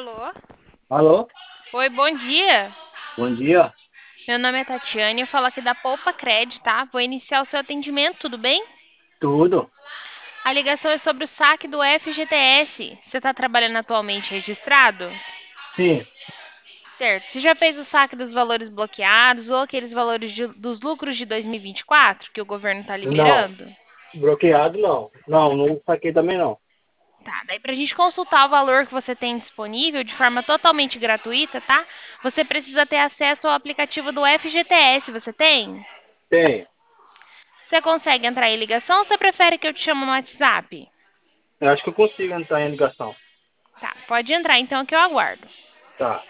Alô? Alô? Oi, bom dia. Bom dia. Meu nome é Tatiane, eu falo aqui da Poupa Cred, tá? Vou iniciar o seu atendimento, tudo bem? Tudo? A ligação é sobre o saque do FGTS. Você está trabalhando atualmente registrado? Sim. Certo. Você já fez o saque dos valores bloqueados ou aqueles valores dos lucros de 2024 que o governo está Não. liberando? Bloqueado não. Não, não saquei também não. Tá, daí para a gente consultar o valor que você tem disponível de forma totalmente gratuita, tá? Você precisa ter acesso ao aplicativo do FGTS, você tem? Tem. Você consegue entrar em ligação ou você prefere que eu te chame no WhatsApp? Eu acho que eu consigo entrar em ligação. Tá, pode entrar então que eu aguardo. Tá.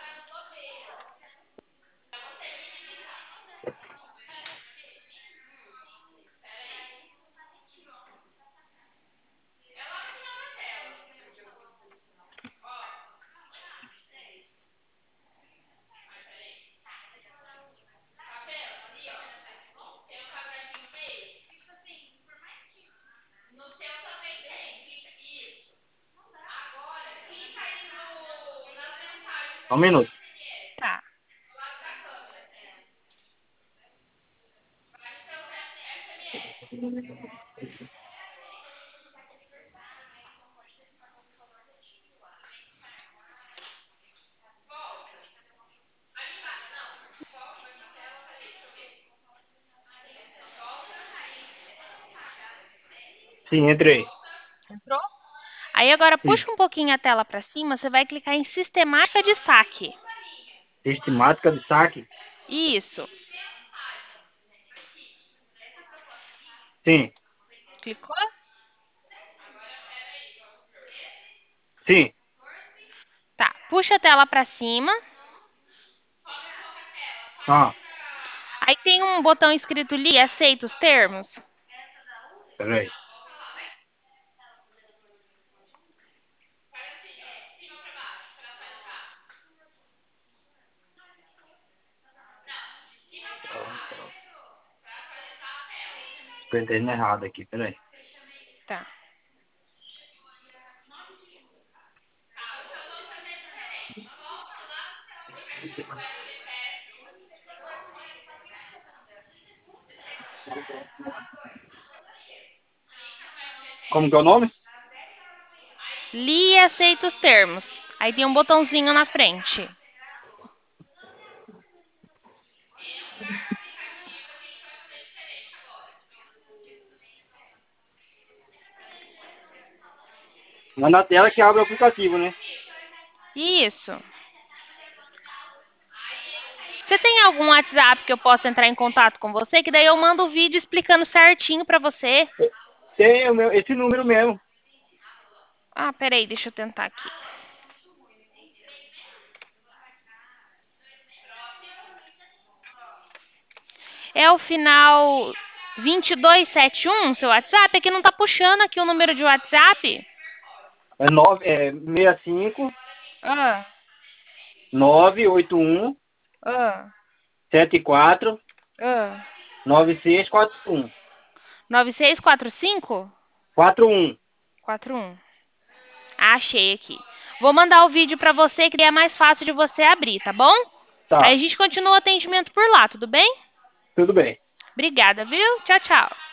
Só um minuto. Tá. Sim, entrei. Entrou? Aí agora Sim. puxa um pouquinho a tela para cima, você vai clicar em sistemática de saque. Sistemática de saque? Isso. Sim. Clicou? Sim. Tá. Puxa a tela para cima. Ah, Aí tem um botão escrito ali, aceita os termos. peraí. Tô entendendo errado aqui, peraí. Tá. Como que é o nome? Li e aceita os termos. Aí tem um botãozinho na frente. Mas na tela que abre o aplicativo, né? Isso. Você tem algum WhatsApp que eu possa entrar em contato com você? Que daí eu mando o vídeo explicando certinho para você. Tem esse número mesmo. Ah, peraí, deixa eu tentar aqui. É o final 2271, seu WhatsApp? É que não tá puxando aqui o número de WhatsApp. É 65 Ah, 981 ah, 74 ah. 9641. 9645? 41. 41. Ah, achei aqui. Vou mandar o vídeo pra você que é mais fácil de você abrir, tá bom? Aí Tá. a gente continua o atendimento por lá, tudo bem? Tudo bem. Obrigada, viu? Tchau, tchau.